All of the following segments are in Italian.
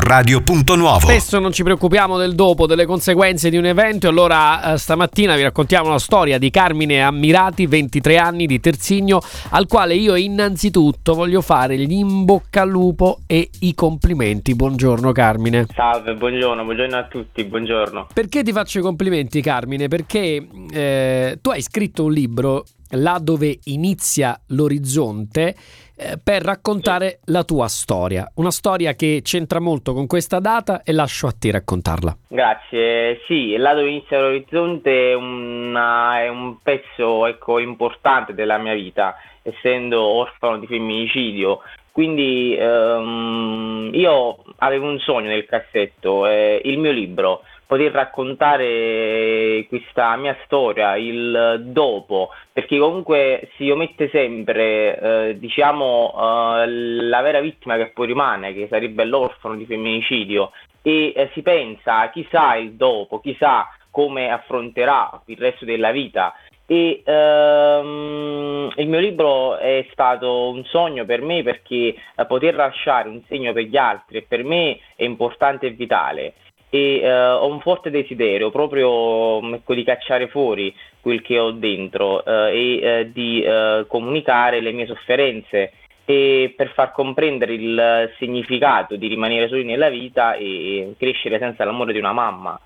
Radio Punto Nuovo. Spesso non ci preoccupiamo del dopo, delle conseguenze di un evento, e allora stamattina vi raccontiamo la storia di Carmine Ammirati, 23 anni, di Terzigno, al quale io innanzitutto voglio fare gli in bocca al lupo e i complimenti. Buongiorno Carmine. Salve, buongiorno a tutti, buongiorno. Perché ti faccio i complimenti, Carmine? Perché tu hai scritto un libro, Là dove inizia l'orizzonte, per raccontare la tua storia, una storia che c'entra molto con questa data, e lascio a te raccontarla. Grazie. Sì, Là dove inizia l'orizzonte è un pezzo importante della mia vita, essendo orfano di femminicidio. Quindi io avevo un sogno nel cassetto, il mio libro, poter raccontare questa mia storia, il dopo, perché comunque si omette sempre, la vera vittima che poi rimane, che sarebbe l'orfano di femminicidio, e si pensa chissà il dopo, chissà come affronterà il resto della vita. E il mio libro è stato un sogno per me, perché poter lasciare un segno per gli altri per me è importante e vitale, e ho un forte desiderio proprio di cacciare fuori quel che ho dentro, di comunicare le mie sofferenze, e per far comprendere il significato di rimanere soli nella vita e crescere senza l'amore di una mamma.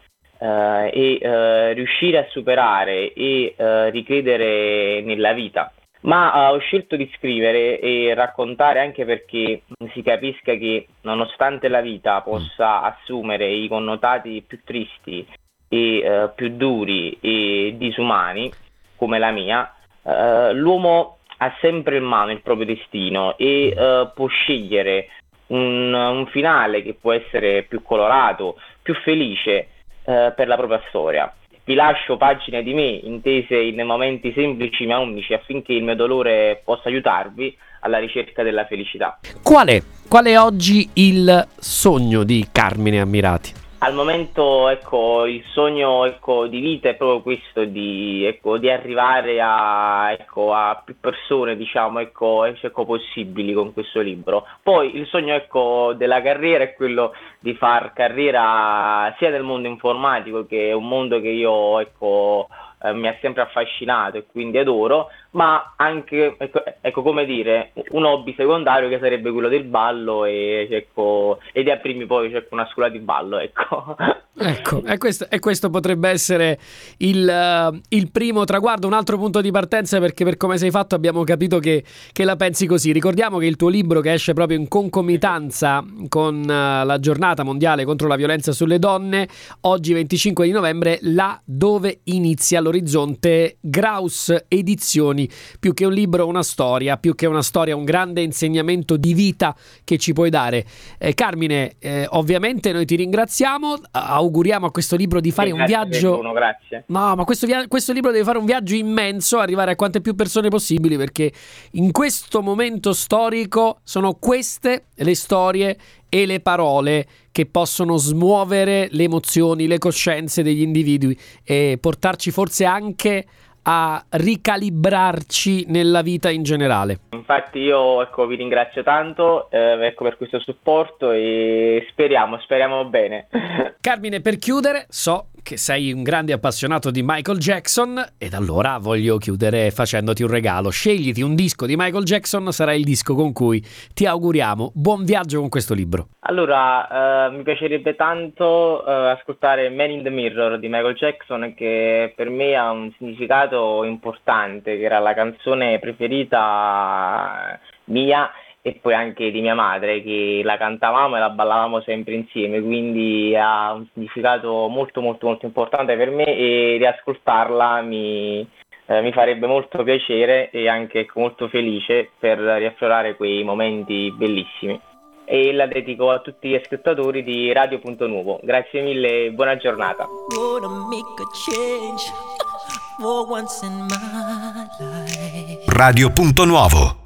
Riuscire a superare e ricredere nella vita. Ma ho scelto di scrivere e raccontare anche perché si capisca che, nonostante la vita possa assumere i connotati più tristi e più duri e disumani come la mia, l'uomo ha sempre in mano il proprio destino e può scegliere un finale che può essere più colorato, più felice per la propria storia. Vi lascio pagine di me intese in momenti semplici ma unici, affinché il mio dolore possa aiutarvi alla ricerca della felicità. Qual è oggi il sogno di Carmine Ammirati? Al momento il sogno di vita è proprio questo, di arrivare a più persone possibili con questo libro. Poi il sogno della carriera è quello di far carriera sia nel mondo informatico, che è un mondo che io mi ha sempre affascinato e quindi adoro, ma anche un hobby secondario che sarebbe quello del ballo, e di aprirmi poi una scuola di ballo, e questo potrebbe essere il primo traguardo, un altro punto di partenza, perché per come sei fatto abbiamo capito che la pensi così. Ricordiamo che il tuo libro, che esce proprio in concomitanza con la giornata mondiale contro la violenza sulle donne, oggi 25 di novembre, Là dove inizia l'orizzonte, Graus Edizioni. Più che un libro, una storia, più che una storia, un grande insegnamento di vita che ci puoi dare. Carmine, ovviamente noi ti ringraziamo, auguriamo a questo libro di fare un viaggio. Bruno, grazie. No, ma questo libro deve fare un viaggio immenso, arrivare a quante più persone possibili, perché in questo momento storico sono queste le storie e le parole che possono smuovere le emozioni, le coscienze degli individui, e portarci forse anche a ricalibrarci nella vita in generale. Infatti io vi ringrazio tanto per questo supporto, e speriamo bene. Carmine, per chiudere, so che sei un grande appassionato di Michael Jackson, ed allora voglio chiudere facendoti un regalo. Scegliti un disco di Michael Jackson, sarà il disco con cui ti auguriamo buon viaggio con questo libro. Allora, mi piacerebbe tanto ascoltare Man in the Mirror di Michael Jackson, che per me ha un significato importante, che era la canzone preferita mia e poi anche di mia madre, che la cantavamo e la ballavamo sempre insieme, quindi ha un significato molto molto molto importante per me, e riascoltarla mi farebbe molto piacere e anche molto felice, per riaffiorare quei momenti bellissimi. E la dedico a tutti gli ascoltatori di Radio Punto Nuovo. Grazie mille e buona giornata. Radio Punto Nuovo.